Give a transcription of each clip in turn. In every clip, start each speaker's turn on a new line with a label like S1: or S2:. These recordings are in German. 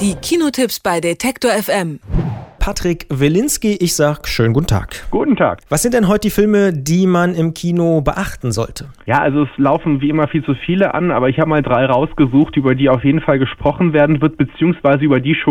S1: Die Kinotipps bei Detektor FM.
S2: Patrick Wilinski, ich sag schönen guten Tag.
S3: Guten Tag.
S2: Was sind denn heute die Filme, die man im Kino beachten sollte?
S3: Ja, also es laufen wie immer viel zu viele an, aber ich habe mal 3 rausgesucht, über die auf jeden Fall gesprochen werden wird, beziehungsweise über die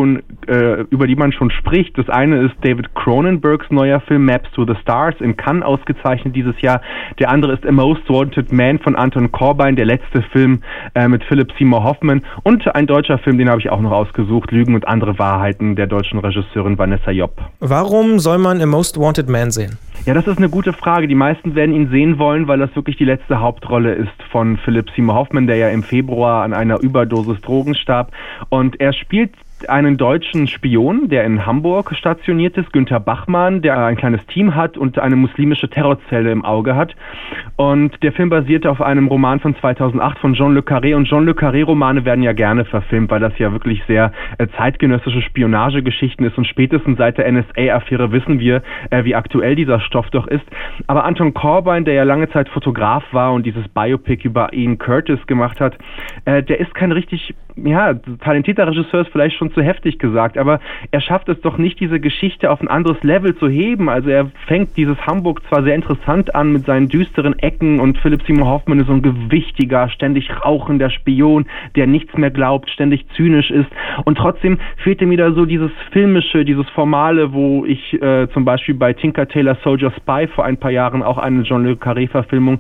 S3: man schon spricht. Das eine ist David Cronenbergs neuer Film Maps to the Stars, in Cannes ausgezeichnet dieses Jahr. Der andere ist A Most Wanted Man von Anton Corbijn, der letzte Film mit Philip Seymour Hoffman. Und ein deutscher Film, den habe ich auch noch ausgesucht, Lügen und andere Wahrheiten der deutschen Regisseurin Vanessa Jopp.
S2: Warum soll man A Most Wanted Man sehen?
S3: Ja, das ist eine gute Frage. Die meisten werden ihn sehen wollen, weil das wirklich die letzte Hauptrolle ist von Philip Seymour Hoffman, der ja im Februar an einer Überdosis Drogen starb. Und er spielt einen deutschen Spion, der in Hamburg stationiert ist, Günther Bachmann, der ein kleines Team hat und eine muslimische Terrorzelle im Auge hat. Und der Film basierte auf einem Roman von 2008 von John le Carré. Und John le Carré-Romane werden ja gerne verfilmt, weil das ja wirklich sehr zeitgenössische Spionagegeschichten ist. Und spätestens seit der NSA-Affäre wissen wir, wie aktuell dieser Stoff doch ist. Aber Anton Corbijn, der ja lange Zeit Fotograf war und dieses Biopic über Ian Curtis gemacht hat, der ist kein richtig talentierter Regisseur, ist vielleicht schon zu heftig gesagt, aber er schafft es doch nicht, diese Geschichte auf ein anderes Level zu heben. Also er fängt dieses Hamburg zwar sehr interessant an mit seinen düsteren Ecken und Philip Seymour Hoffman ist so ein gewichtiger, ständig rauchender Spion, der nichts mehr glaubt, ständig zynisch ist und trotzdem fehlt ihm wieder so dieses Filmische, dieses Formale, wo ich zum Beispiel bei Tinker Tailor Soldier Spy vor ein paar Jahren, auch eine John le Carré-Verfilmung,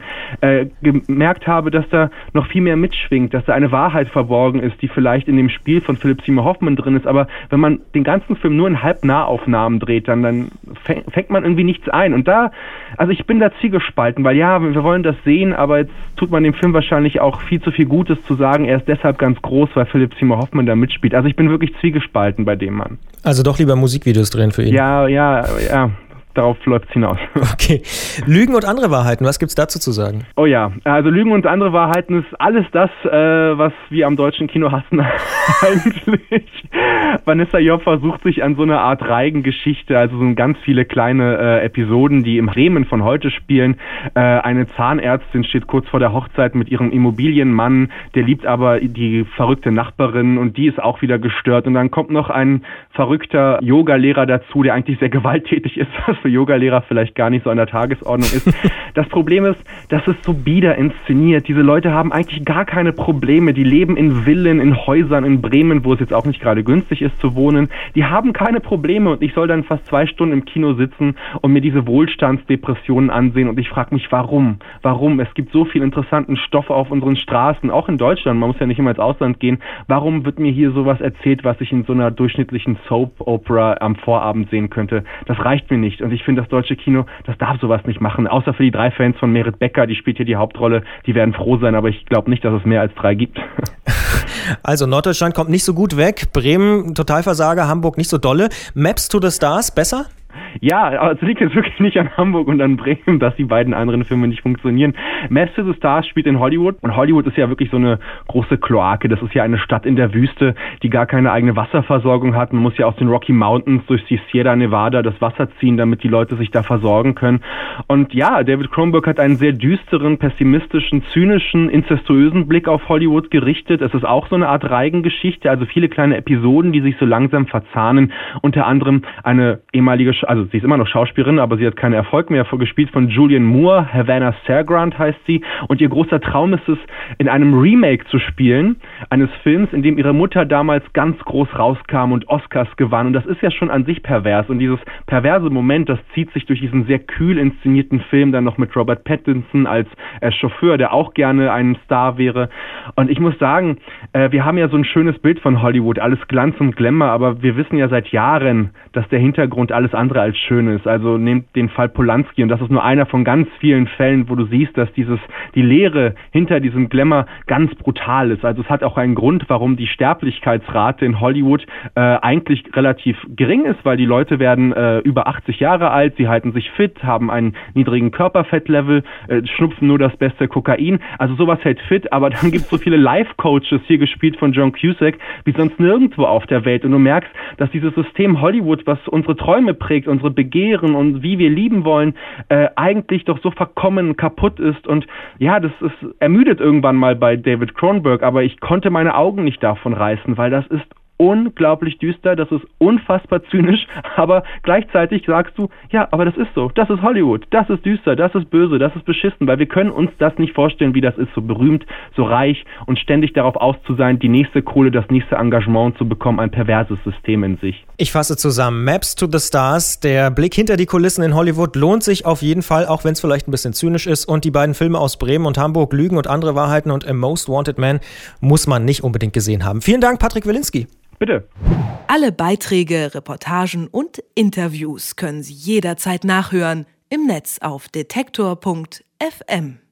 S3: gemerkt habe, dass da noch viel mehr mitschwingt, dass da eine Wahrheit verborgen ist, die vielleicht in dem Spiel von Philip Seymour Hoffman drin ist, aber wenn man den ganzen Film nur in Halbnahaufnahmen dreht, dann fängt man irgendwie nichts ein. Und ich bin da zwiegespalten, weil ja, wir wollen das sehen, aber jetzt tut man dem Film wahrscheinlich auch viel zu viel Gutes zu sagen, er ist deshalb ganz groß, weil Philip Seymour Hoffman da mitspielt. Also ich bin wirklich zwiegespalten bei dem Mann.
S2: Also doch lieber Musikvideos drehen für ihn?
S3: Ja. Darauf läuft es hinaus.
S2: Okay. Lügen und andere Wahrheiten, was gibt's dazu zu sagen?
S3: Oh ja, also Lügen und andere Wahrheiten ist alles das, was wir am deutschen Kino hassen eigentlich. Vanessa Jopp versucht sich an so eine Art Reigengeschichte, also so ganz viele kleine Episoden, die im Bremen von heute spielen. Eine Zahnärztin steht kurz vor der Hochzeit mit ihrem Immobilienmann, der liebt aber die verrückte Nachbarin und die ist auch wieder gestört. Und dann kommt noch ein verrückter Yogalehrer dazu, der eigentlich sehr gewalttätig ist, was für Yogalehrer vielleicht gar nicht so an der Tagesordnung ist. Das Problem ist, das ist so bieder inszeniert. Diese Leute haben eigentlich gar keine Probleme. Die leben in Villen, in Häusern in Bremen, wo es jetzt auch nicht gerade günstig ist zu wohnen. Die haben keine Probleme und ich soll dann fast 2 Stunden im Kino sitzen und mir diese Wohlstandsdepressionen ansehen und ich frage mich, warum? Warum? Es gibt so viel interessanten Stoff auf unseren Straßen, auch in Deutschland. Man muss ja nicht immer ins Ausland gehen. Warum wird mir hier sowas erzählt, was ich in so einer durchschnittlichen Soap-Opera am Vorabend sehen könnte? Das reicht mir nicht. Und ich finde, das deutsche Kino, das darf sowas nicht machen. Außer für die 3 Fans von Merit Becker, die spielt hier die Hauptrolle. Die werden froh sein, aber ich glaube nicht, dass es mehr als 3 gibt.
S2: Also Norddeutschland kommt nicht so gut weg. Bremen, Totalversager, Hamburg nicht so dolle. Maps to the Stars, besser?
S3: Ja, aber es liegt jetzt wirklich nicht an Hamburg und an Bremen, dass die beiden anderen Filme nicht funktionieren. Maps to the Stars spielt in Hollywood und Hollywood ist ja wirklich so eine große Kloake. Das ist ja eine Stadt in der Wüste, die gar keine eigene Wasserversorgung hat. Man muss ja aus den Rocky Mountains durch die Sierra Nevada das Wasser ziehen, damit die Leute sich da versorgen können. Und ja, David Cronenberg hat einen sehr düsteren, pessimistischen, zynischen, inzestuösen Blick auf Hollywood gerichtet. Es ist auch so eine Art Reigengeschichte, also viele kleine Episoden, die sich so langsam verzahnen. Unter anderem eine ehemalige, also sie ist immer noch Schauspielerin, aber sie hat keinen Erfolg mehr, gespielt von Julianne Moore, Havana Sargrant heißt sie, und ihr großer Traum ist es, in einem Remake zu spielen, eines Films, in dem ihre Mutter damals ganz groß rauskam und Oscars gewann, und das ist ja schon an sich pervers, und dieses perverse Moment, das zieht sich durch diesen sehr kühl inszenierten Film, dann noch mit Robert Pattinson als Chauffeur, der auch gerne ein Star wäre, und ich muss sagen, wir haben ja so ein schönes Bild von Hollywood, alles Glanz und Glamour, aber wir wissen ja seit Jahren, dass der Hintergrund alles andere als schön ist. Also nehmt den Fall Polanski und das ist nur einer von ganz vielen Fällen, wo du siehst, dass die Leere hinter diesem Glamour ganz brutal ist. Also es hat auch einen Grund, warum die Sterblichkeitsrate in Hollywood eigentlich relativ gering ist, weil die Leute werden über 80 Jahre alt, sie halten sich fit, haben einen niedrigen Körperfettlevel, schnupfen nur das beste Kokain. Also sowas hält fit, aber dann gibt es so viele Life-Coaches, hier gespielt von John Cusack, wie sonst nirgendwo auf der Welt. Und du merkst, dass dieses System Hollywood, was unsere Träume prägt, unsere Begehren und wie wir lieben wollen, eigentlich doch so verkommen kaputt ist. Und ja, das ist ermüdet irgendwann mal bei David Cronenberg, aber ich konnte meine Augen nicht davon reißen, weil das ist unglaublich düster, das ist unfassbar zynisch, aber gleichzeitig sagst du, ja, aber das ist so, das ist Hollywood, das ist düster, das ist böse, das ist beschissen, weil wir können uns das nicht vorstellen, wie das ist, so berühmt, so reich und ständig darauf aus zu sein, die nächste Kohle, das nächste Engagement zu bekommen, ein perverses System in sich.
S2: Ich fasse zusammen, Maps to the Stars, der Blick hinter die Kulissen in Hollywood lohnt sich auf jeden Fall, auch wenn es vielleicht ein bisschen zynisch ist, und die beiden Filme aus Bremen und Hamburg, Lügen und andere Wahrheiten und A Most Wanted Man, muss man nicht unbedingt gesehen haben. Vielen Dank, Patrick Wilinski.
S3: Bitte.
S1: Alle Beiträge, Reportagen und Interviews können Sie jederzeit nachhören im Netz auf detektor.fm.